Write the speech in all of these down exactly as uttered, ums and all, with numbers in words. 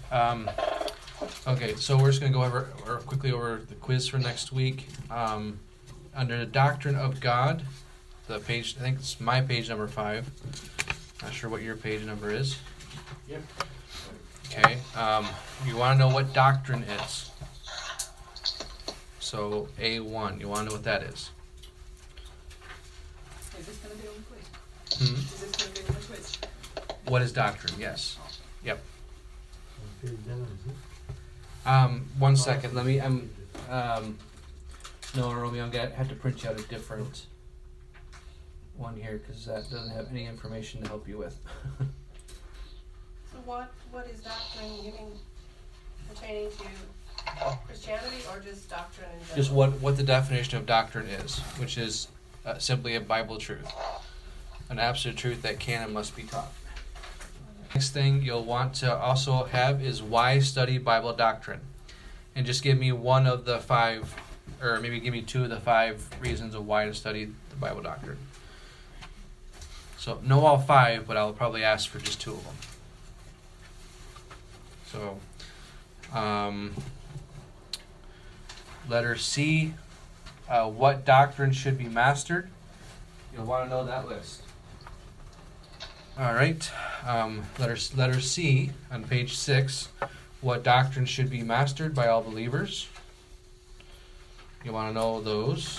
Um, okay, so we're just going to go over or quickly over the quiz for next week. Um, under the Doctrine of God, the page, I think it's my page number five. Not sure what your page number is. Yep. Okay, um, you want to know what doctrine is. So A one, you want to know what that is. Is this going to be on the quiz? Hmm? Is this going to be on the quiz? What is doctrine? Yes. Yep. Um, one second. Let me. I'm. Um, no, Romeo. I'm gonna have to print you out a different one here because that doesn't have any information to help you with. So what what is doctrine? You mean pertaining to Christianity or just doctrine in general? Just what what the definition of doctrine is, which is uh, simply a Bible truth, an absolute truth that can and must be taught. Next thing you'll want to also have is why study Bible doctrine. And just give me one of the five, or maybe give me two of the five reasons of why to study the Bible doctrine. So, know all five, but I'll probably ask for just two of them. So, um, letter C, uh, what doctrine should be mastered? You'll want to know that list. All right, um, letter, letter C on page six, what doctrine should be mastered by all believers? You want to know those.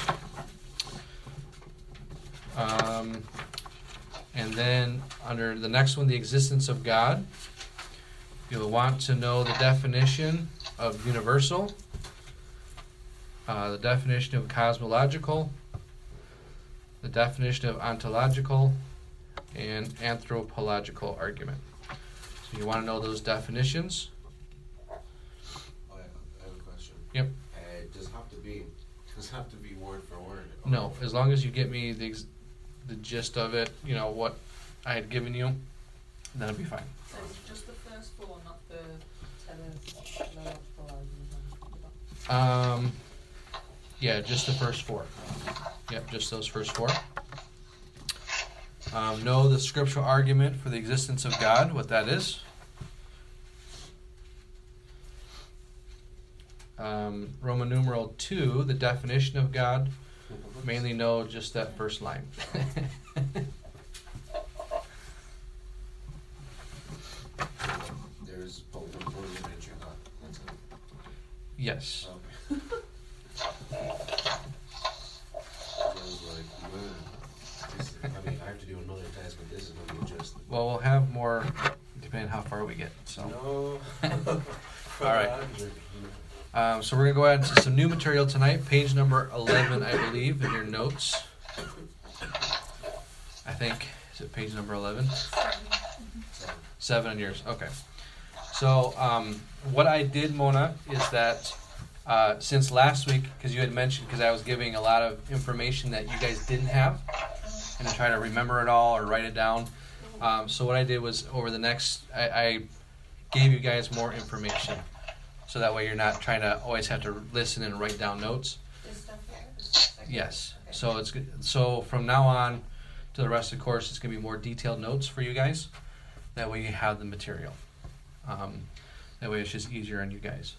Um, and then under the next one, the existence of God, you'll want to know the definition of universal, uh, the definition of cosmological, the definition of ontological, and anthropological argument. So you want to know those definitions. Oh, yeah. I have a question. Yep. Uh, it does have to be does have to be word for word. No, as long as you get me the ex- the gist of it, you know what I had given you, that'll be fine. So it's just the first four, not the teleological argument. Um, yeah, just the first four. Yep, just those first four. Um, know the scriptural argument for the existence of God, what that is. Um, Roman numeral two, the definition of God. Mainly know just that first line. There's but one word in it, you're not. That's it. Yes. Okay. I was like, man, this, I mean, I have to do another task, but this is going to be just. Well, we'll have more depending how far we get. So. No. All right. Um, so we're going to go ahead and see some new material tonight. Page number eleven, I believe, in your notes. I think. Is it page number eleven? Seven in yours. Okay. So um, what I did, Mona, is that uh, since last week, because you had mentioned, because I was giving a lot of information that you guys didn't have, and to try to remember it all or write it down. Um, so what I did was over the next, I, I gave you guys more information. So that way you're not trying to always have to listen and write down notes. This stuff here? This section? Yes. Okay. So it's good. So from now on to the rest of the course, it's going to be more detailed notes for you guys. That way you have the material. Um, that way it's just easier on you guys.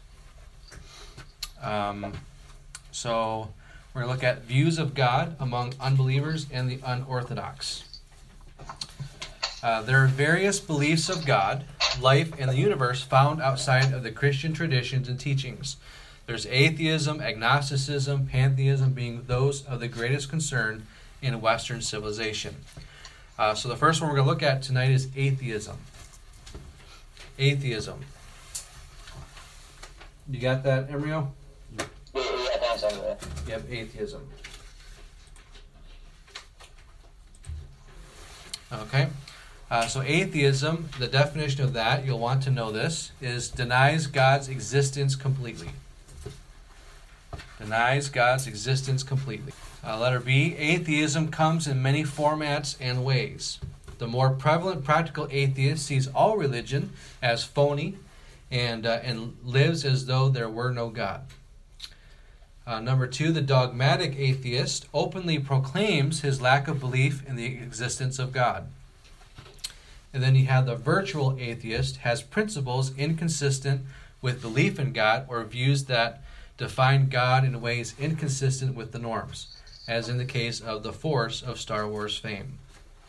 Um, so we're going to look at views of God among unbelievers and the unorthodox. Uh, there are various beliefs of God, life, and the universe found outside of the Christian traditions and teachings. There's atheism, agnosticism, pantheism being those of the greatest concern in Western civilization. Uh, so the first one we're going to look at tonight is atheism. Atheism. You got that, Emrio? Yep, atheism. Okay. Uh, so atheism, the definition of that, you'll want to know this, is denies God's existence completely. Denies God's existence completely. Uh, letter B, atheism comes in many formats and ways. The more prevalent practical atheist sees all religion as phony and, uh, and lives as though there were no God. Uh, number two, the dogmatic atheist openly proclaims his lack of belief in the existence of God. And then you have the virtual atheist, has principles inconsistent with belief in God or views that define God in ways inconsistent with the norms, as in the case of the Force of Star Wars fame.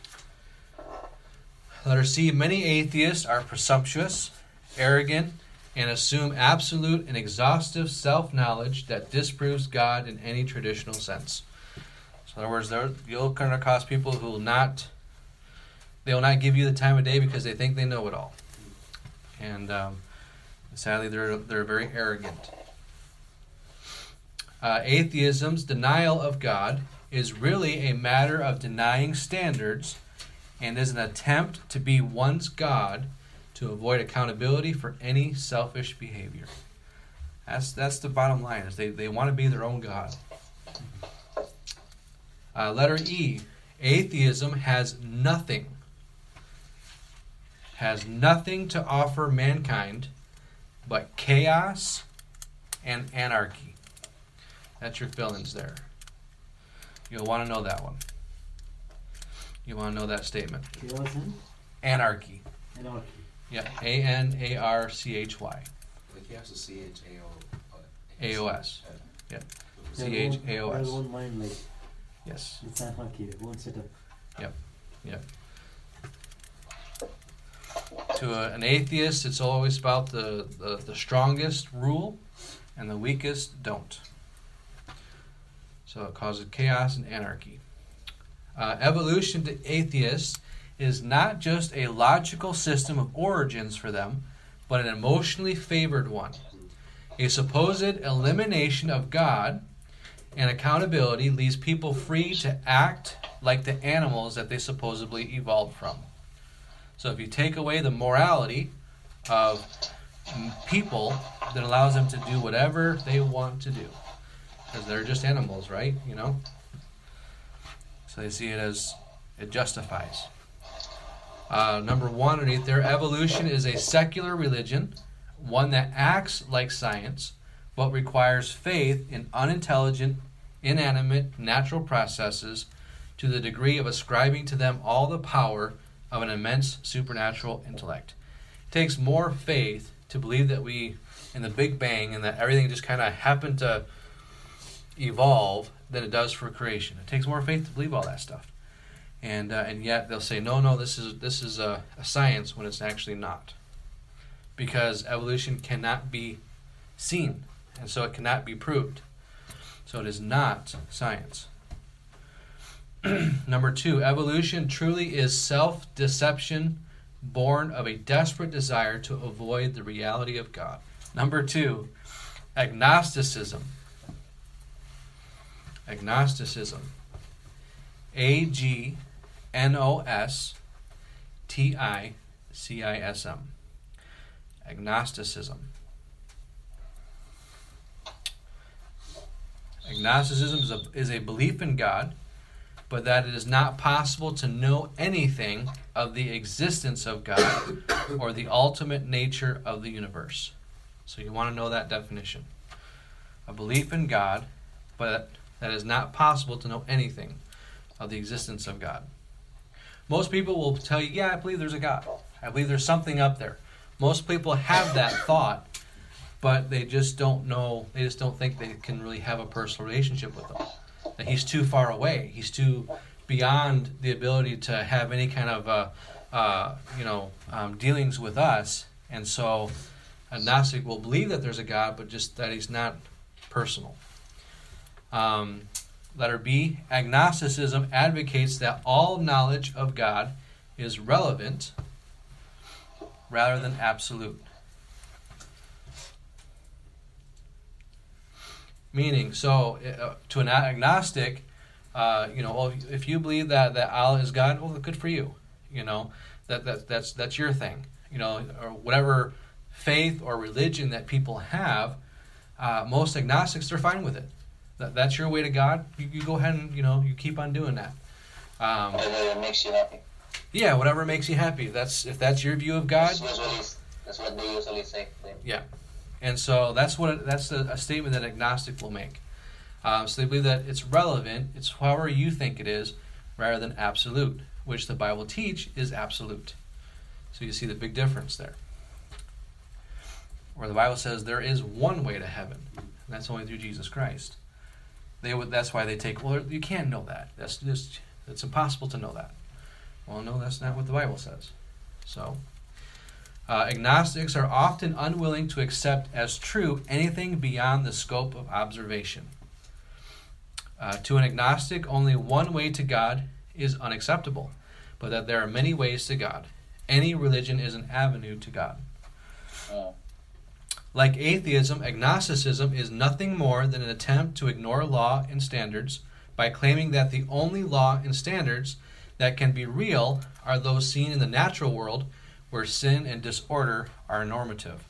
Letter C, many atheists are presumptuous, arrogant, and assume absolute and exhaustive self-knowledge that disproves God in any traditional sense. So in other words, there, you'll come across people who will not, they will not give you the time of day because they think they know it all. And um, sadly, they're, they're very arrogant. Uh, atheism's denial of God is really a matter of denying standards and is an attempt to be one's God to avoid accountability for any selfish behavior. That's that's the bottom line, is they, they want to be their own God. Uh, letter E, atheism has nothing, has nothing to offer mankind but chaos and anarchy. That's your fill-ins there. You'll want to know that one. You want to know that statement. Chaos and Anarchy. anarchy. Yeah, A N A R C H Y. Like you have to C H A O. A O S. Yeah. Their C H own- A O S. Their own mind, like, Yes. it's anarchy, their own setup. Yep. To a, an atheist, it's always about the, the, the strongest rule and the weakest don't. So it causes chaos and anarchy. Uh, evolution to atheists is not just a logical system of origins for them, but an emotionally favored one. A supposed elimination of God and accountability leaves people free to act like the animals that they supposedly evolved from. So if you take away the morality of people, that allows them to do whatever they want to do. Because they're just animals, right? You know? So they see it as, it justifies. Uh, number one underneath there, evolution is a secular religion, one that acts like science, but requires faith in unintelligent, inanimate, natural processes to the degree of ascribing to them all the power of an immense supernatural intellect. It takes more faith to believe that we, in the Big Bang, and that everything just kind of happened to evolve than it does for creation. It takes more faith to believe all that stuff. And uh, and yet they'll say, no, no, this is this is a, a science, when it's actually not. Because evolution cannot be seen, and so it cannot be proved. So it is not science. Number two, evolution truly is self-deception born of a desperate desire to avoid the reality of God. Number two, agnosticism. Agnosticism. A G N O S T I C I S M. Agnosticism. Agnosticism is a, is a belief in God, but that it is not possible to know anything of the existence of God or the ultimate nature of the universe. So you want to know that definition. A belief in God, but that it is not possible to know anything of the existence of God. Most people will tell you, yeah, I believe there's a God. I believe there's something up there. Most people have that thought, but they just don't know, they just don't think they can really have a personal relationship with him. That he's too far away. He's too beyond the ability to have any kind of, uh, uh, you know, um, dealings with us. And so a Gnostic will believe that there's a God, but just that he's not personal. Um, letter B, agnosticism advocates that all knowledge of God is relevant rather than absolute. Meaning, so uh, to an agnostic, uh, you know, well, if you believe that, that Allah is God, well, good for you. You know, that, that that's that's your thing. You know, or whatever faith or religion that people have, uh, most agnostics, they're fine with it. That, that's your way to God. You, you go ahead and, you know, you keep on doing that. Um, Whatever makes you happy. yeah, whatever makes you happy. That's if that's your view of God. That's, usually, that's what they usually say. Yeah. And so that's what it, that's a, a statement that agnostic will make. Um, so they believe that it's relevant, it's however you think it is, rather than absolute, which the Bible teach is absolute. So you see the big difference there. Where the Bible says there is one way to heaven, and that's only through Jesus Christ. They would. That's why they take. Well, you can't know that. That's just. It's impossible to know that. Well, no, that's not what the Bible says. So, uh, agnostics are often unwilling to accept as true anything beyond the scope of observation. Uh, to an agnostic, only one way to God is unacceptable, but that there are many ways to God. Any religion is an avenue to God. Oh. Like atheism, agnosticism is nothing more than an attempt to ignore law and standards by claiming that the only law and standards that can be real are those seen in the natural world where sin and disorder are normative.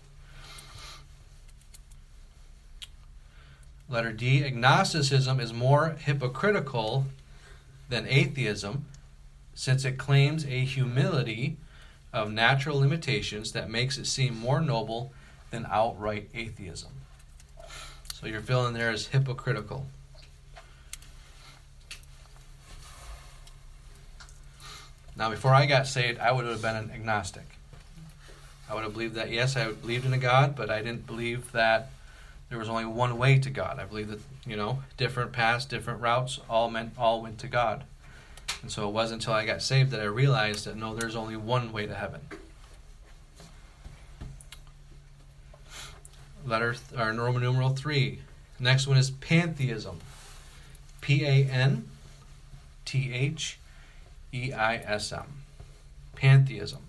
Letter D, agnosticism is more hypocritical than atheism since it claims a humility of natural limitations that makes it seem more noble than outright atheism. So your fill in there is hypocritical. Now, before I got saved, I would have been an agnostic. I would have believed that, yes, I believed in a God, but I didn't believe that there was only one way to God. I believe that, you know, different paths, different routes, all meant all went to God. And so it wasn't until I got saved that I realized that, no, there's only one way to heaven. Letter, or Roman numeral three. Next one is pantheism. P A N T H E I S M. Pantheism.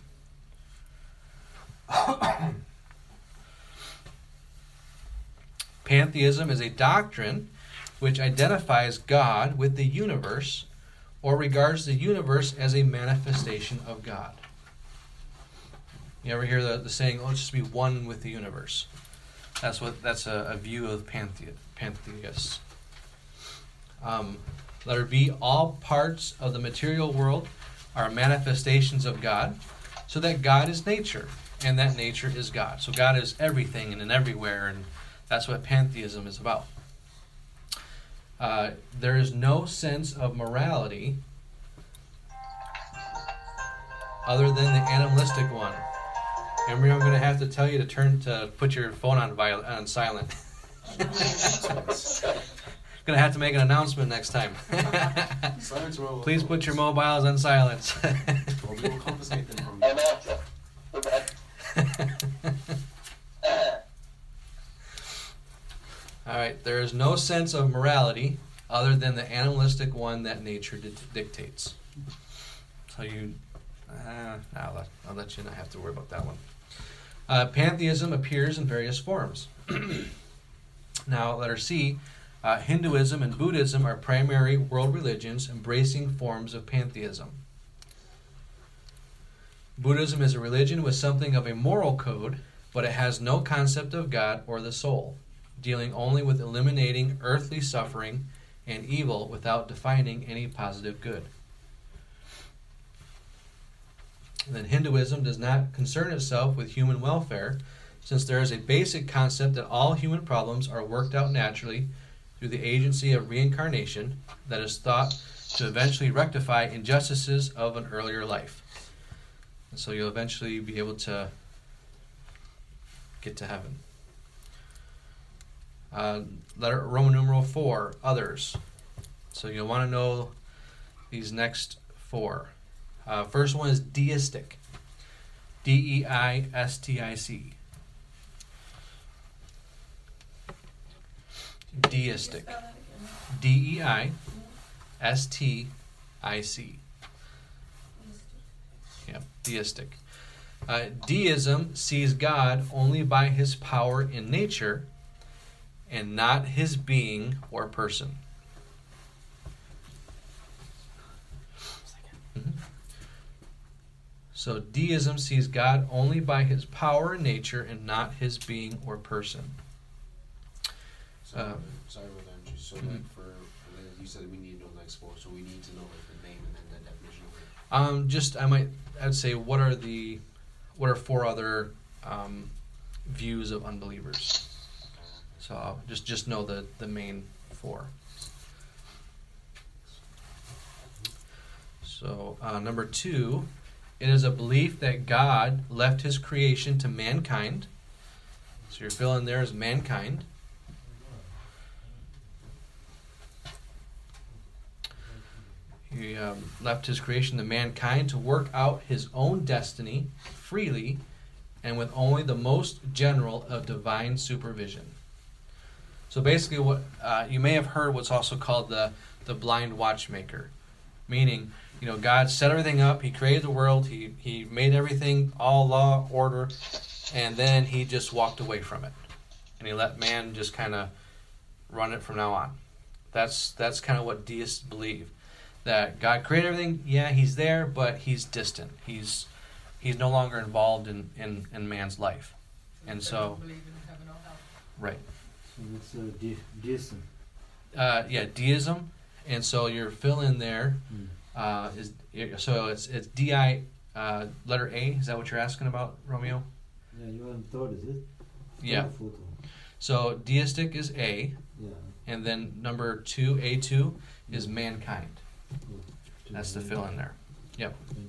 Pantheism is a doctrine which identifies God with the universe or regards the universe as a manifestation of God. You ever hear the, the saying, oh, let's just be one with the universe? That's what that's a, a view of panthe- pantheists. Um, letter B, all parts of the material world are manifestations of God, so that God is nature, and that nature is God. So God is everything and in everywhere, and that's what pantheism is about. Uh, there is no sense of morality other than the animalistic one. Emery, I'm going to have to tell you to turn to put your phone on, viol- on silent. Going to have to make an announcement next time. Silence roll. Please put your mobiles on silence. Or we will confiscate them from I you. know. Too bad. All right, there is no sense of morality other than the animalistic one that nature di- dictates. So you, uh, I'll, let, I'll let you not have to worry about that one. Uh, pantheism appears in various forms. Now, letter C, uh, Hinduism and Buddhism are primary world religions embracing forms of pantheism. Buddhism is a religion with something of a moral code, but it has no concept of God or the soul, dealing only with eliminating earthly suffering and evil without defining any positive good. And then Hinduism does not concern itself with human welfare, since there is a basic concept that all human problems are worked out naturally through the agency of reincarnation that is thought to eventually rectify injustices of an earlier life. And so you'll eventually be able to get to heaven. Uh, letter Roman numeral four, others. So you'll want to know these next four. Uh, first one is deistic. D E I S T I C. Deistic. Spell that again. D E I S T I C. Yep, deistic. Uh, deism sees God only by his power in nature and not his being or person. Mhm. So deism sees God only by his power in nature and not his being or person. Sorry, Uh, sorry about that, Andrew. So, mhm. like, for, you said we need to know the next four, so we need to know, like, the name and then the definition of it. Um, just I might I'd say what are the what are four other um, views of unbelievers? So I'll just just know the the main four. So uh, number two It is a belief that God left his creation to mankind. So you're filling there as mankind. He um, left his creation to mankind to work out his own destiny freely and with only the most general of divine supervision. So basically, what uh, you may have heard what's also called the, the blind watchmaker, meaning, you know, God set everything up. He created the world. He he made everything all law, order, and then he just walked away from it, and he let man just kind of run it from now on. That's that's kind of what deists believe, that God created everything. Yeah, he's there, but he's distant. He's he's no longer involved in, in, in man's life, and They so don't believe in heaven or hell. right. So that's uh, de- deism. Uh, yeah, deism, and so your fill in there Mm. uh, is so it's it's D I uh, letter A. Is that what you're asking about, Romeo? Yeah, you want third, is it? Yeah. Third photo. So deistic is A, Yeah. and then number two, A two, is mankind. Good. That's the fill in there. Yep. Thank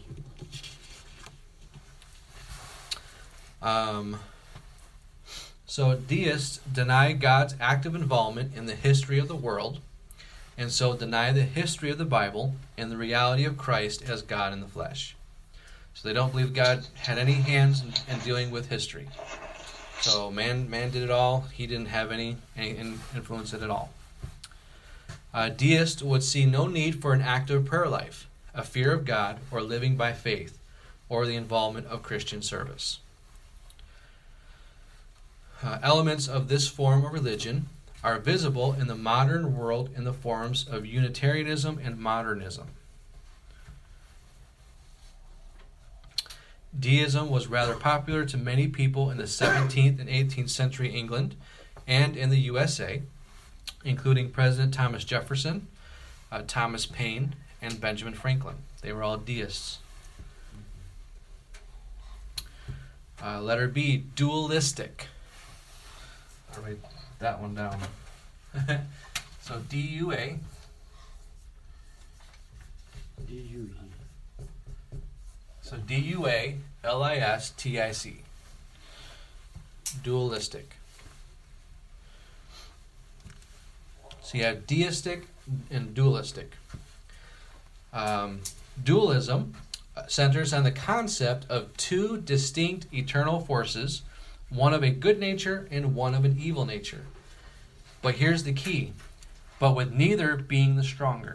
you. Um, so deists deny God's active involvement in the history of the world, and so deny the history of the Bible and the reality of Christ as God in the flesh. So they don't believe God had any hands in, in dealing with history. So man, man did it all. He didn't have any, any in- influence in it at all. Uh, deists would see no need for an active prayer life, a fear of God, or living by faith, or the involvement of Christian service. Uh, elements of this form of religion are visible in the modern world in the forms of Unitarianism and modernism. Deism was rather popular to many people in the seventeenth and eighteenth century England and in the U S A, including President Thomas Jefferson, uh, Thomas Paine, and Benjamin Franklin. They were all deists. Uh, letter B, dualistic. I'll write that one down. So D U A. D U E. So D U A L I S T I C. Dualistic. So you have deistic and dualistic. Um, dualism centers on the concept of two distinct eternal forces, one of a good nature and one of an evil nature. But here's the key, but with neither being the stronger.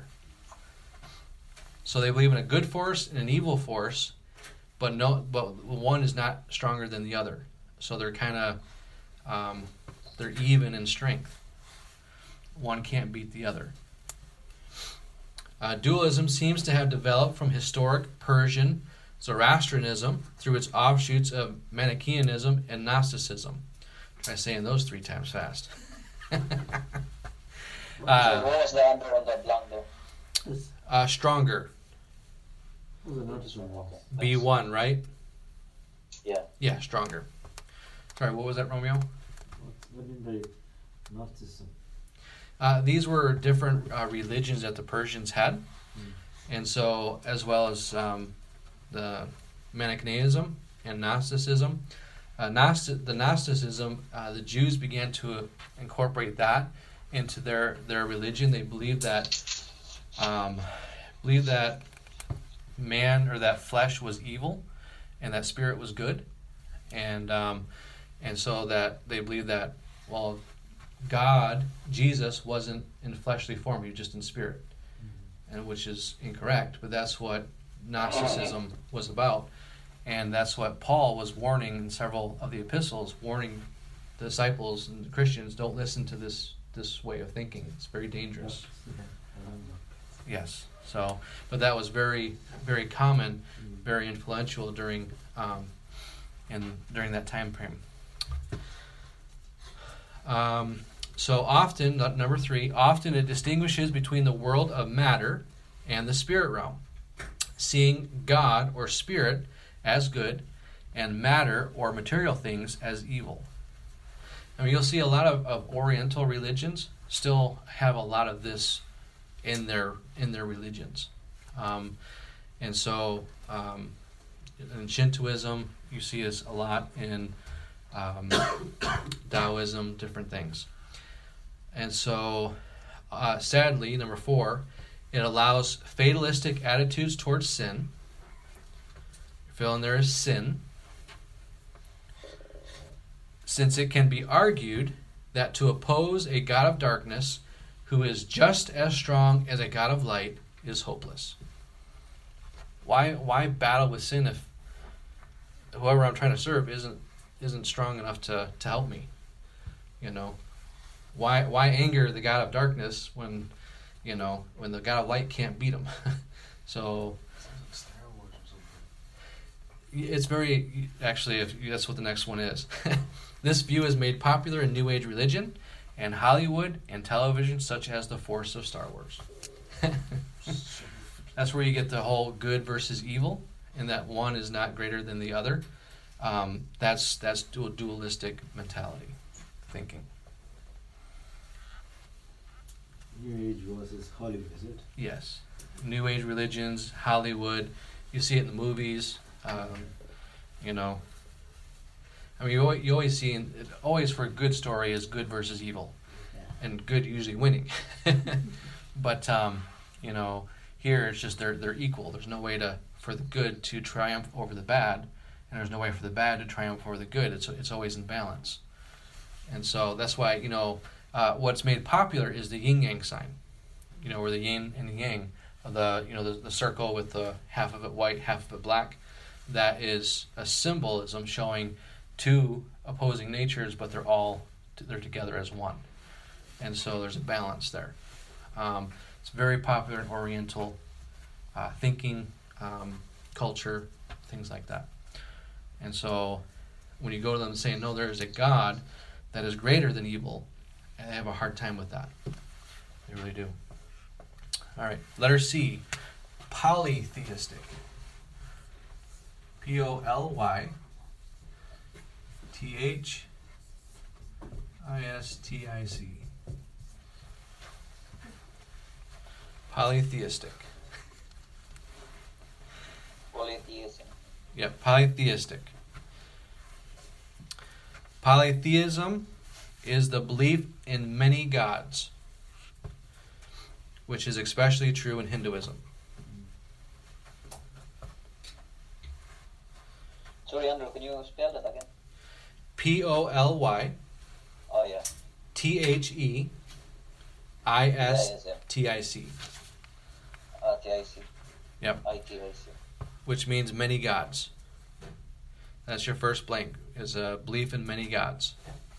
So they believe in a good force and an evil force, but no, but one is not stronger than the other. So they're kind of, um, they're even in strength. One can't beat the other. Uh, dualism seems to have developed from historic Persian Zoroastrianism through its offshoots of Manichaeanism and Gnosticism. Try saying those three times fast. So uh, what was the answer on the blank there? That's uh, stronger. what was the notice one was. Okay, B thanks. one, right? Yeah. Yeah, stronger. Sorry, what was that, Romeo? What, what do you mean by Gnosticism? Uh, these were different uh, religions that the Persians had, Mm. and so as well as um, the Manichaeism and Gnosticism. Uh, Gnosti- the Gnosticism, uh, the Jews began to incorporate that into their, their religion. They believed that um, believed that man or that flesh was evil, and that spirit was good, and um, and so that they believed that well, God, Jesus, wasn't in fleshly form; he was just in spirit, and which is incorrect. But that's what Gnosticism was about. And that's what Paul was warning in several of the epistles, warning the disciples and the Christians, don't listen to this this way of thinking. It's very dangerous. Yeah, I remember. Yes. So, but that was very, very common, very influential during um, in during that time frame. Um, so often, uh, number three, often it distinguishes between the world of matter and the spirit realm, seeing God or spirit as good, and matter or material things as evil. I mean, you'll see a lot of, of Oriental religions still have a lot of this in their in their religions, um, and so um, in Shintoism, you see this a lot in um, Taoism, different things. And so, uh, sadly, number four, it allows fatalistic attitudes towards sin. Fill in there is sin. Since it can be argued that to oppose a God of darkness who is just as strong as a God of light is hopeless. Why why battle with sin if whoever I'm trying to serve isn't isn't strong enough to, to help me? You know, why why anger the God of darkness when, you know, when the God of light can't beat him? So Sounds like Star Wars or something. it's very, actually, if that's what the next one is. This view is made popular in New Age religion and Hollywood and television, such as the Force of Star Wars. That's where you get the whole good versus evil, and that one is not greater than the other. Um, that's that's dual, dualistic mentality thinking. New Age versus Hollywood, is it? Yes, New Age religions, Hollywood. You see it in the movies. Um, you know. I mean, you always, you always see, in, always for a good story is good versus evil, Yeah. and good usually winning. But um, you know, here it's just they're they're equal. There's no way to for the good to triumph over the bad, and there's no way for the bad to triumph over the good. It's it's always in balance, and so that's why you know uh, what's made popular is the yin yang sign. You know, where the yin and the yang, of the you know the, the circle with the half of it white, half of it black. That is a symbolism showing two opposing natures, but they're all they're together as one, and so there's a balance there. Um, it's very popular in Oriental uh, thinking, um, culture, things like that. And so, when you go to them and say, "No, there is a God that is greater than evil," they have a hard time with that. They really do. All right, letter C, polytheistic. P O L Y. T H I S T I C. Polytheistic. Polytheism. Yep, polytheistic. Polytheism is the belief in many gods, which is especially true in Hinduism. Sorry, Andrew, can you spell that again? P O L Y Oh, yeah. T H E I S T I C. Uh, T I C. Yep. I T I C. Which means many gods. That's your first blank, is a belief in many gods.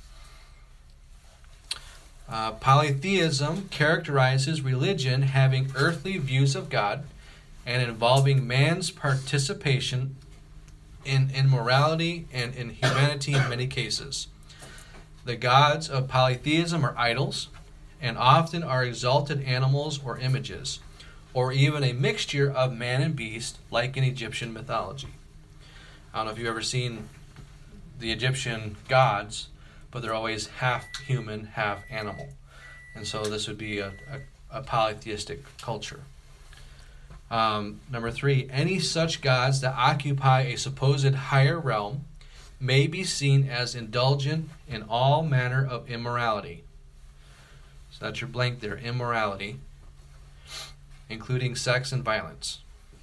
Uh, polytheism characterizes religion having earthly views of God and involving man's participation in immorality and in humanity in many cases. The gods of polytheism are idols and often are exalted animals or images, or even a mixture of man and beast like in Egyptian mythology. I don't know if you've ever seen the Egyptian gods, but they're always half human, half animal. And so this would be a, a, a polytheistic culture. Um, number three, any such gods that occupy a supposed higher realm may be seen as indulgent in all manner of immorality. So that's your blank there, immorality, including sex and violence.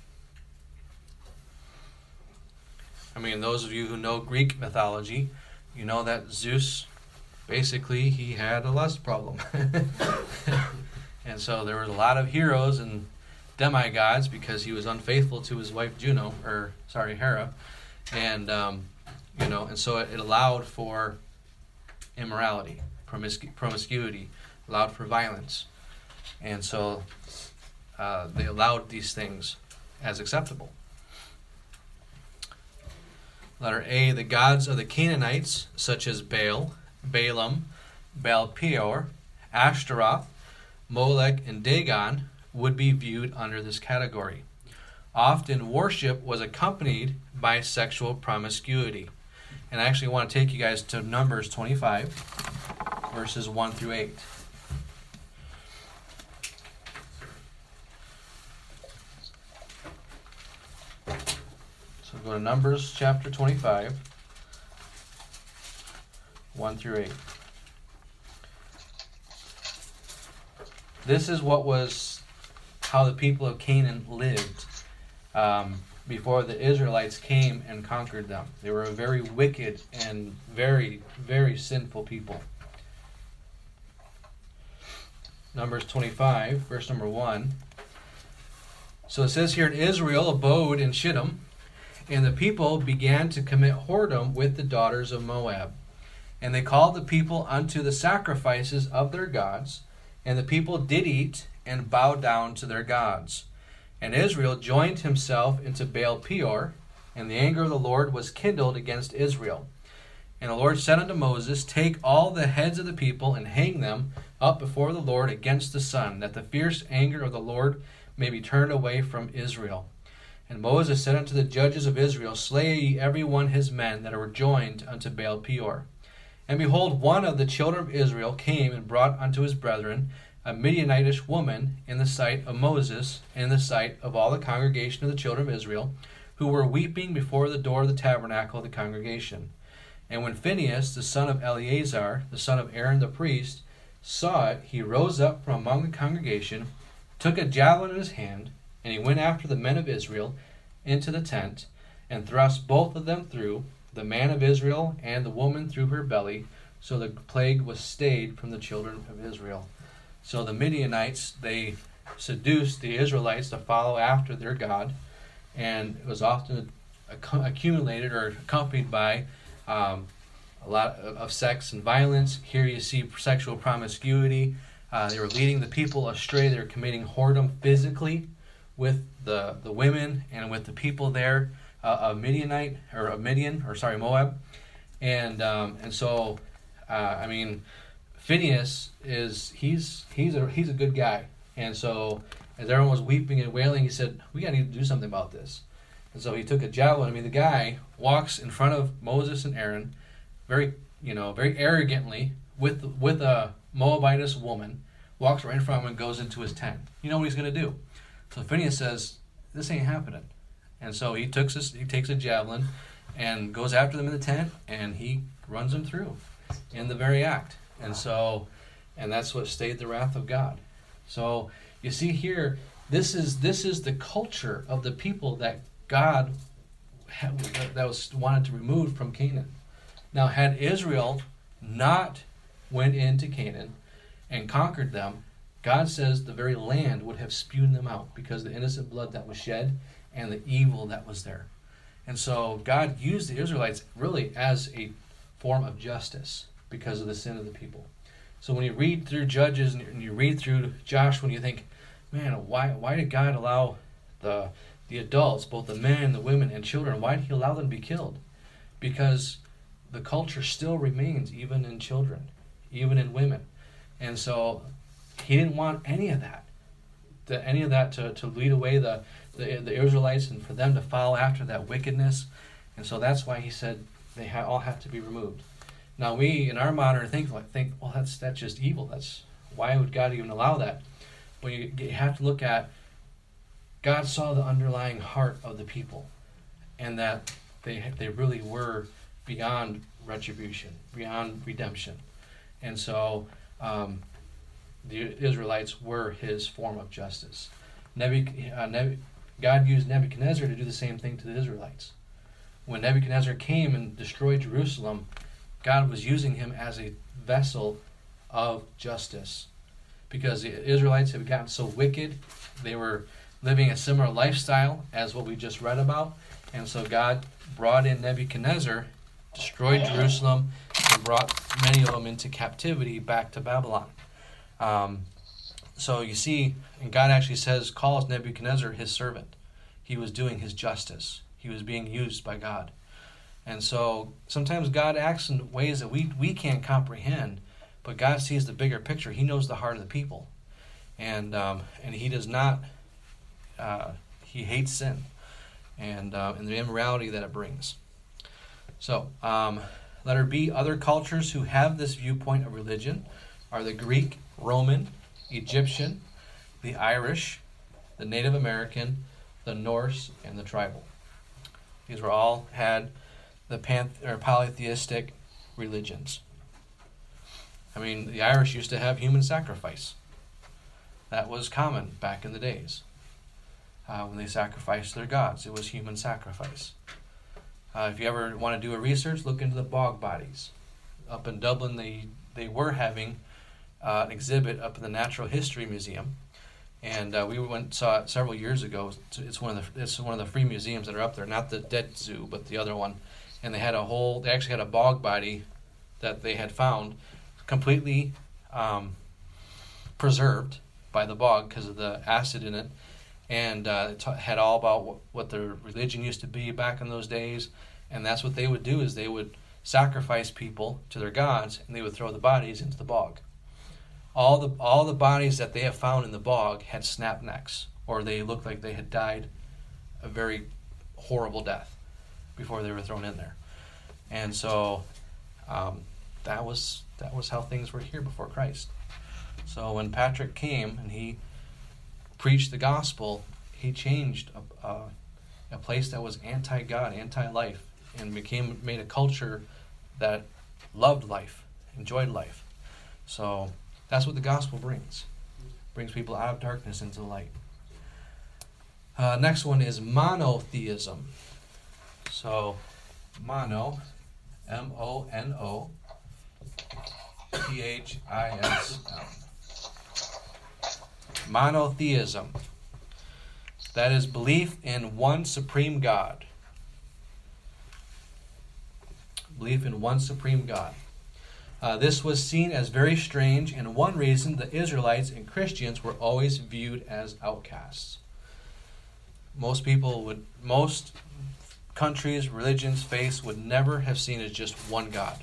I mean, those of you who know Greek mythology, you know that Zeus, basically, he had a lust problem. And so there were a lot of heroes and demigods because he was unfaithful to his wife Juno, or sorry, Hera, and um, you know, and so it, it allowed for immorality, promiscu- promiscuity, allowed for violence, and so uh, they allowed these things as acceptable. Letter A, the gods of the Canaanites, such as Baal, Balaam, Baal Peor, Ashtaroth, Molech, and Dagon, would be viewed under this category. Often worship was accompanied by sexual promiscuity. And I actually want to take you guys to Numbers twenty-five, verses one through eight. So So go to Numbers chapter twenty-five, one through eight. This is what was how the people of Canaan lived um, before the Israelites came and conquered them. They were a very wicked and very, very sinful people. Numbers twenty-five, verse number one. So it says here, Israel abode in Shittim, and the people began to commit whoredom with the daughters of Moab. And they called the people unto the sacrifices of their gods, and the people did eat and bow down to their gods. And Israel joined himself into Baal Peor, and the anger of the Lord was kindled against Israel. And the Lord said unto Moses, Take all the heads of the people, and hang them up before the Lord against the sun, that the fierce anger of the Lord may be turned away from Israel. And Moses said unto the judges of Israel, Slay ye every one his men that were joined unto Baal Peor. And behold, one of the children of Israel came and brought unto his brethren a Midianitish woman in the sight of Moses, and in the sight of all the congregation of the children of Israel, who were weeping before the door of the tabernacle of the congregation. And when Phinehas, the son of Eleazar, the son of Aaron the priest, saw it, he rose up from among the congregation, took a javelin in his hand, and he went after the men of Israel into the tent, and thrust both of them through, the man of Israel and the woman through her belly, so the plague was stayed from the children of Israel. So the Midianites, they seduced the Israelites to follow after their God, and it was often accumulated or accompanied by um, a lot of sex and violence. Here you see sexual promiscuity. Uh, they were leading the people astray. They were committing whoredom physically with the, the women and with the people there uh, of Midianite or of Midian or sorry Moab, and um, and so uh, I mean Phinehas is he's he's a he's a good guy, and so as everyone was weeping and wailing, he said, "We got to need to do something about this." And so he took a javelin. I mean, the guy walks in front of Moses and Aaron, very you know very arrogantly with with a Moabitess woman, walks right in front of him and goes into his tent. You know what he's going to do? So Phinehas says, "This ain't happening." And so he takes his, he takes a javelin and goes after them in the tent, and he runs them through in the very act. And so, and that's what stayed the wrath of God. So you see here, this is this is the culture of the people that God had, that was wanted to remove from Canaan. Now, had Israel not went into Canaan and conquered them, God says the very land would have spewed them out because of the innocent blood that was shed and the evil that was there. And so God used the Israelites really as a form of justice because of the sin of the people. So when you read through Judges and you read through Joshua, and you think, man, why why did God allow the the adults, both the men, the women, and children, why did he allow them to be killed? Because the culture still remains even in children, even in women. And so he didn't want any of that, to, any of that to, to lead away the, the the Israelites and for them to follow after that wickedness. And so that's why he said they ha- all have to be removed. Now we, in our modern think, like, think, well, that's that's just evil. That's why would God even allow that? But you, you have to look at, God saw the underlying heart of the people, and that they they really were beyond retribution, beyond redemption. And so um, the Israelites were his form of justice. Nebuch- uh, Neb- God used Nebuchadnezzar to do the same thing to the Israelites. When Nebuchadnezzar came and destroyed Jerusalem, God was using him as a vessel of justice, because the Israelites had gotten so wicked. They were living a similar lifestyle as what we just read about, and so God brought in Nebuchadnezzar, destroyed Jerusalem, and brought many of them into captivity back to Babylon. Um, so you see, and God actually says, calls Nebuchadnezzar his servant. He was doing his justice. He was being used by God. And so sometimes God acts in ways that we, we can't comprehend, but God sees the bigger picture. He knows the heart of the people. And um, and he does not, uh, he hates sin and, uh, and the immorality that it brings. So, um, letter B, other cultures who have this viewpoint of religion are the Greek, Roman, Egyptian, the Irish, the Native American, the Norse, and the tribal. These were all had the panth- or polytheistic religions. I mean, the Irish used to have human sacrifice. That was common back in the days. Uh, when they sacrificed their gods, it was human sacrifice. Uh, if you ever want to do a research, look into the bog bodies. Up in Dublin, they, they were having uh, an exhibit up in the Natural History Museum. And uh, we went saw it several years ago. It's, it's one of the it's one of the free museums that are up there, not the Dead Zoo, but the other one. And they had a whole. They actually had a bog body that they had found, completely um, preserved by the bog because of the acid in it, and uh, it ta- had all about what, what their religion used to be back in those days. And that's what they would do is they would sacrifice people to their gods, and they would throw the bodies into the bog. All the all the bodies that they have found in the bog had snap necks, or they looked like they had died a very horrible death before they were thrown in there. And so um, that was that was how things were here before Christ. So when Patrick came and he preached the gospel, he changed a, a, a place that was anti-God, anti-life, and became made a culture that loved life, enjoyed life. So that's what the gospel brings. It brings people out of darkness into the light. Uh, next one is monotheism. So, mono, M O N O, T H I S M. Monotheism. That is belief in one supreme God. Belief in one supreme God. Uh, this was seen as very strange, and one reason the Israelites and Christians were always viewed as outcasts. Most people would, most countries, religions, faiths would never have seen as just one God.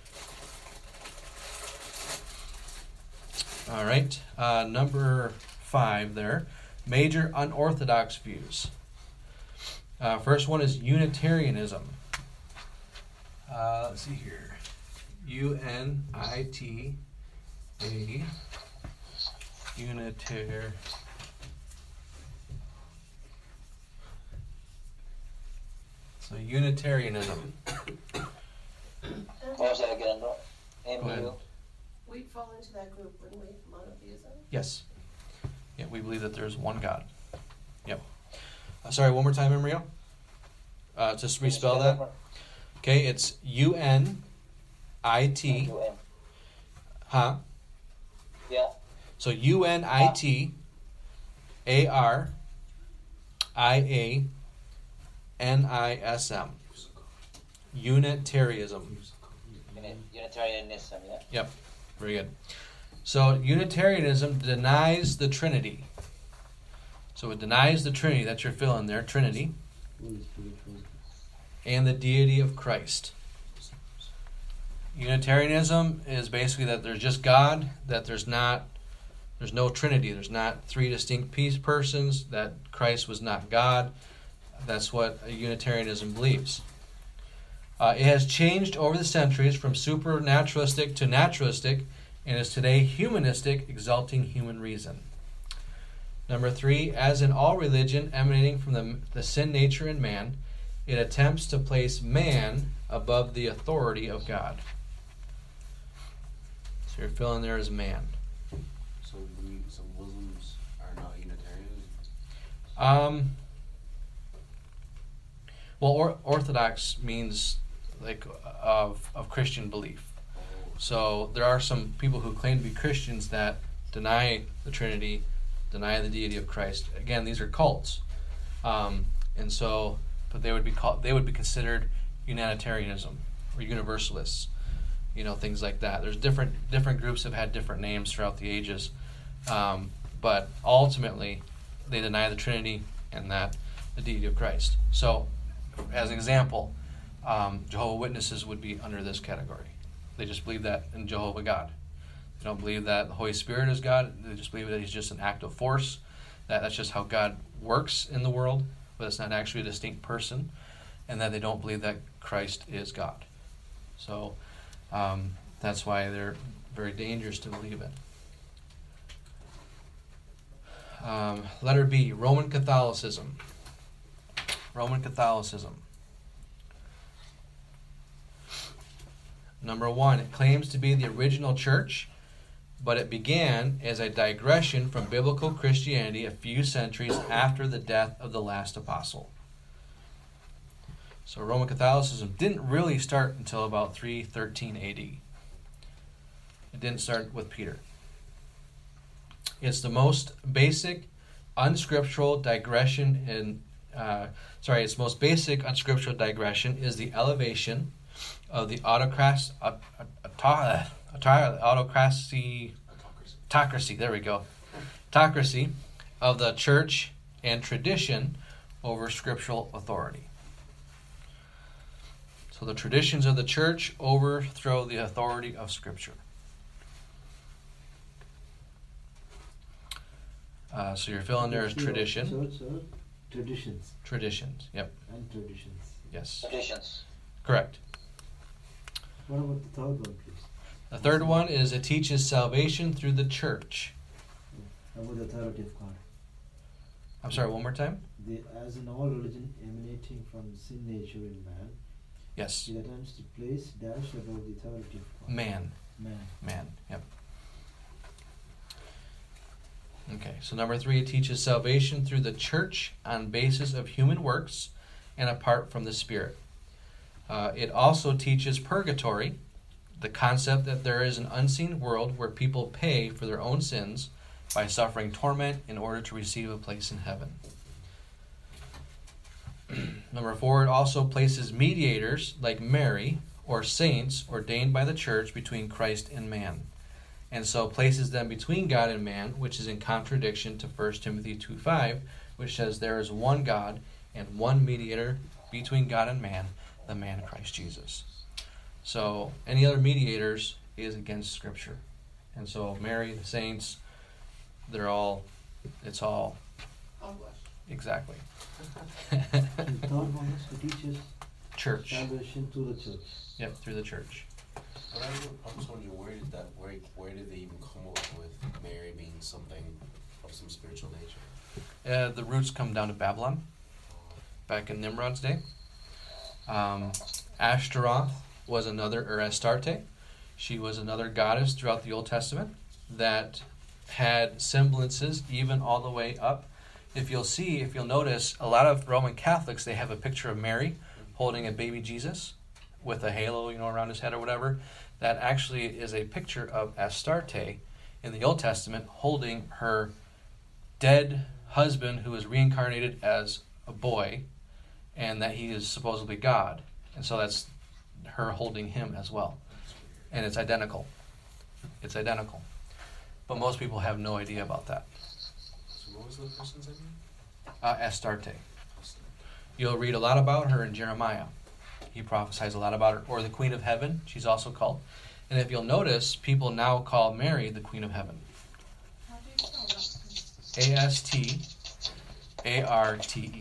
All right, uh, number five there, major unorthodox views. Uh, first one is Unitarianism. Uh, let's see here. U N I T A, Unitar. So Unitarianism. What was that again, bro? M Go ahead. U? We'd fall into that group, wouldn't we? Monotheism? Yes. Yeah, we believe that there's one God. Yep. Uh, sorry, one more time, Emilio. Uh, just Can you respell spell that. for- Okay, it's U N I T. U N. Huh? Yeah. So U N I T A R I A N I S M. Unitarianism. Uni- Unitarianism, yeah. Yep, very good. So Unitarianism denies the Trinity. So it denies the Trinity that you're filling there, Trinity, Holy Spirit was and the deity of Christ. Unitarianism is basically that there's just God, that there's not, there's no Trinity, there's not three distinct peace persons, that Christ was not God. That's what Unitarianism believes. Uh, it has changed over the centuries from supernaturalistic to naturalistic, and is today humanistic, exalting human reason. Number three, as in all religion emanating from the, the sin nature in man, it attempts to place man above the authority of God. So you're filling there as man. So we, so Muslims are not Unitarians. Um, well, or, Orthodox means like of of Christian belief. Oh, So there are some people who claim to be Christians that deny the Trinity, deny the deity of Christ. Again, these are cults, um, and so, but they would be called, they would be considered Unitarianism or Universalists, you know, things like that. There's different different groups have had different names throughout the ages, um, but ultimately, they deny the Trinity and that the deity of Christ. So, as an example, um, Jehovah's Witnesses would be under this category. They just believe that in Jehovah God. They don't believe that the Holy Spirit is God. They just believe that He's just an active force. That that's just how God works in the world, but it's not actually a distinct person, and that they don't believe that Christ is God. So um, that's why they're very dangerous to believe in. Um, letter B, Roman Catholicism. Roman Catholicism. Number one, it claims to be the original church, but it began as a digression from biblical Christianity a few centuries after the death of the last apostle. So Roman Catholicism didn't really start until about three thirteen A D. It didn't start with Peter. It's the most basic unscriptural digression in, uh, sorry, its most basic unscriptural digression is the elevation of the autocracy, aut- aut- aut- autocracy, autocracy, there we go, autocracy of the church and tradition over scriptural authority. So the traditions of the church overthrow the authority of Scripture. Uh, so you're filling there as tradition. So, so, traditions Traditions, yep, and traditions. yes, Traditions. correct. What about the third one, please? The third one is it teaches salvation through the church. How about the authority of God? I'm sorry, one more time? The, as in all religion emanating from sin nature in man, Yes, it attempts to place dash about the authority of God. man, Man. man, yep. Okay, so number three, it teaches salvation through the church on basis of human works and apart from the Spirit. Uh, it also teaches purgatory, the concept that there is an unseen world where people pay for their own sins by suffering torment in order to receive a place in heaven. Number four, it also places mediators like Mary or saints ordained by the church between Christ and man, and so places them between God and man, which is in contradiction to First Timothy two five, which says there is one God and one mediator between God and man, the man Christ Jesus. So any other mediators is against Scripture. And so Mary, the saints, they're all, it's all, Hogwash. exactly. The third one is to teach us Church. salvation through the church. Yep, through the church. But I was- I was wondering, where did that, where, where did they even come up with Mary being something of some spiritual nature? Uh, the roots come down to Babylon, back in Nimrod's day. Um, Ashtaroth was another, or Astarte, she was another goddess throughout the Old Testament that had semblances even all the way up. If you'll see, if you'll notice, a lot of Roman Catholics, they have a picture of Mary holding a baby Jesus with a halo, you know, around his head or whatever. That actually is a picture of Astarte in the Old Testament holding her dead husband who is reincarnated as a boy, and that he is supposedly God. And so that's her holding him as well. And it's identical. It's identical. But most people have no idea about that. So what was the person's name? Uh, Astarte. You'll read a lot about her in Jeremiah. He prophesies a lot about her. Or the Queen of Heaven, she's also called. And if you'll notice, people now call Mary the Queen of Heaven. How do you spell that? A S T A R T E.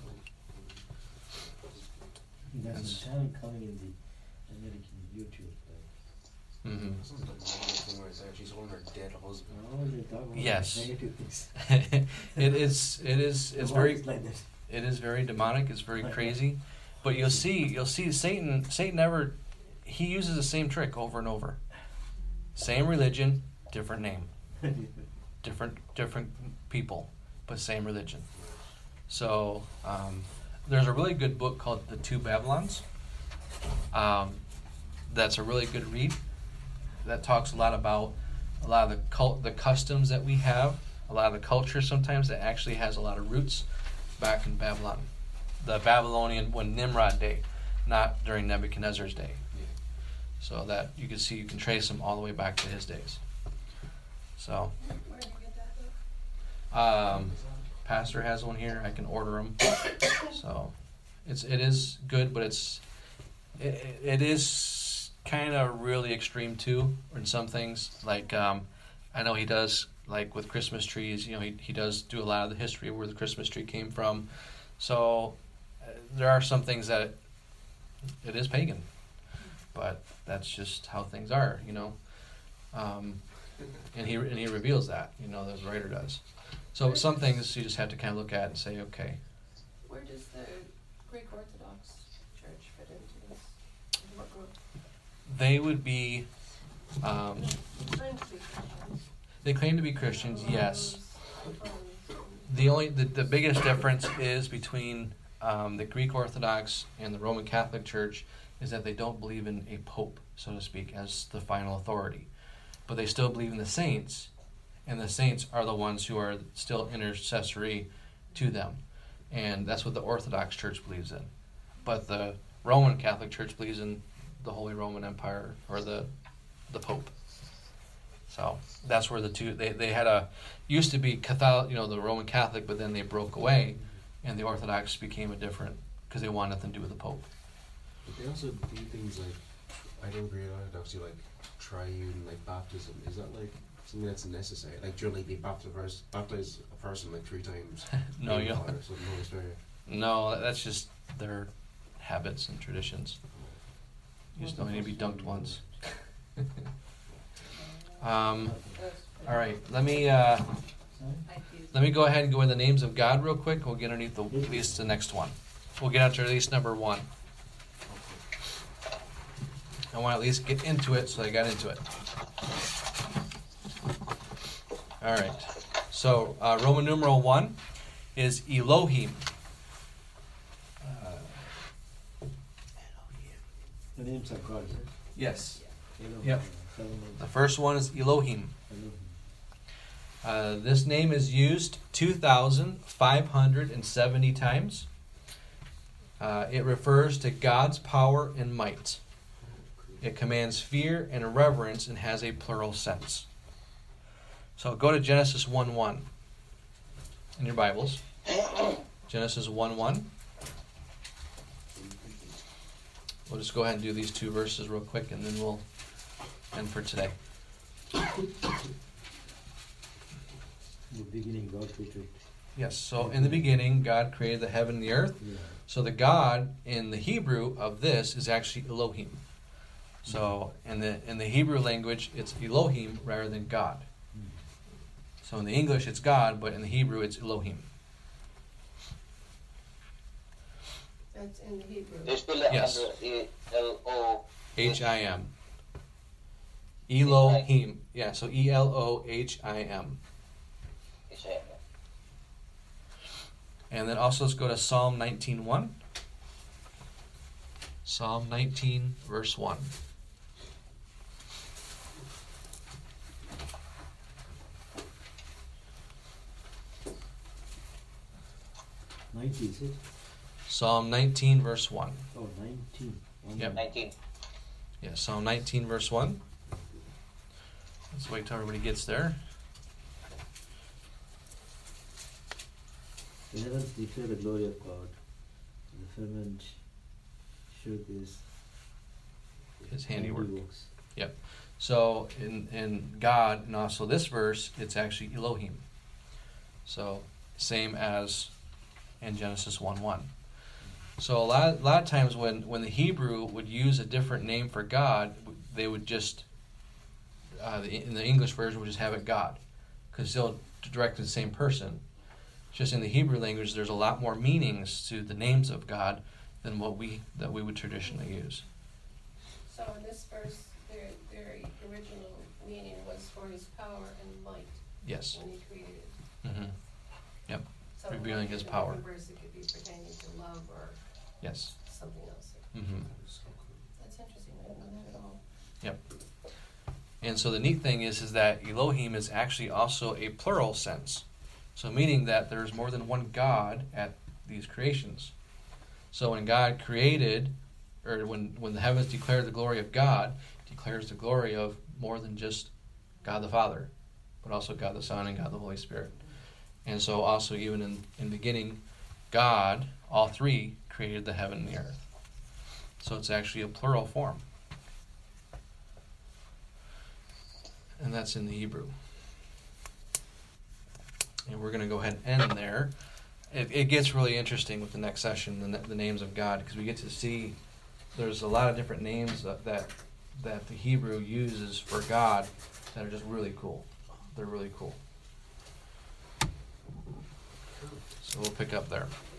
That's Yes. a channel coming in the American YouTube. Like, Mm-hmm. This is the negative thing right there. She's holding her dead husband. oh, they talk about Yes. negative things. it is. It is. It's Why very. it's like that? It is very demonic. It's very crazy. But you'll see. You'll see. Satan. Satan never. He uses the same trick over and over. Same religion, different name. Different different people, but same religion. So um, there's a really good book called The Two Babylons. Um, that's a really good read. That talks a lot about a lot of the cult, the customs that we have, a lot of the culture sometimes that actually has a lot of roots back in Babylon, the Babylonian when Nimrod day, not during Nebuchadnezzar's day. Yeah. So that you can see, you can trace them all the way back to his days. So. Where did you get that book? Um, Pastor has one here. I can order them. So, it's it is good, but it's it, it is kind of really extreme too in some things. Like um, I know he does like with Christmas trees. You know, he he does do a lot of the history of where the Christmas tree came from. So uh, there are some things that it, it is pagan, but that's just how things are. You know. Um, and he and he reveals that. You know, the writer does. So some things you just have to kind of look at and say, okay, Where does the Greek Orthodox Church fit into this? Into what group? they would be, um, Claim to be Christians. they claim to be Christians, yes. Um, The only the, the biggest difference is between um, the Greek Orthodox and the Roman Catholic Church is that they don't believe in a pope, so to speak, as the final authority, but they still believe in the saints, and the saints are the ones who are still intercessory to them, and that's what the Orthodox Church believes in. But the Roman Catholic Church believes in the Holy Roman Empire or the the Pope. So that's where the two they, they had a used to be Catholic, you know, the Roman Catholic, but then they broke away, and the Orthodox became a different because they wanted nothing to do with the Pope. But they also do things like, I don't agree with orthodoxy, like triune, like baptism. Is that like something that's necessary? Like, do you like they baptize, baptize a person like three times? No, you in don't. water, so no, it's very- No, that's just their habits and traditions. You just don't need to be dunked once. um, all right, let me uh, let me go ahead and go in the names of God real quick. We'll get underneath the, at least the next one. We'll get onto at least number one. I want to at least get into it, so I got into it. All right. So uh, Roman numeral one is Elohim. Uh, The names are God, right? yes. Elohim, Yep. uh, seven names. The first one is Elohim. Elohim. Uh, this name is used two thousand five hundred seventy times. Uh, it refers to God's power and might. It commands fear and reverence and has a plural sense. So go to Genesis one one in your Bibles. Genesis one one. We'll just go ahead and do these two verses real quick, and then we'll end for today. In the beginning, God created. Yes, so in the beginning, God created the heaven and the earth. Yeah. So the God in the Hebrew of this is actually Elohim. So in the in the Hebrew language, it's Elohim rather than God. So in the English, it's God, but in the Hebrew, it's Elohim. That's in the Hebrew. They spell it Yes. under E L O. H I M. Elohim. Yeah, so E L O H I M. H I M. And then also let's go to Psalm nineteen one. Psalm nineteen, verse one. ninety, is it? Psalm nineteen, verse one. Oh, nineteen. One Yep. nine. nineteen. Yeah, Psalm nineteen, verse one. Let's wait till everybody gets there. The heavens declare the glory of God. The firmament show this His handiwork. handiworks. So in in God and also this verse, it's actually Elohim. So same as in Genesis one one. So a lot a lot of times when when the Hebrew would use a different name for God, they would just uh, the, in the English version would just have it God, because still directed to the same person. Just in the Hebrew language, there's a lot more meanings to the names of God than what we that we would traditionally use. So in this verse, their, their original meaning was for his power and might Yes. when he created. Mm-hmm. So Revealing in his a power. different verse, it could be pertaining to love or Yes. something else. Mm-hmm. So cool. That's interesting. I didn't know that at all. And so the neat thing is, is that Elohim is actually also a plural sense. So meaning that there's more than one God at these creations. So when God created, or when, when the heavens declared the glory of God, it declares the glory of more than just God the Father, but also God the Son and God the Holy Spirit. And so also even in, in the beginning, God, all three, created the heaven and the earth. So it's actually a plural form. And that's in the Hebrew. And we're going to go ahead and end there. It, it gets really interesting with the next session, the, the names of God, because we get to see there's a lot of different names that, that that the Hebrew uses for God that are just really cool. They're really cool. So we'll pick up there.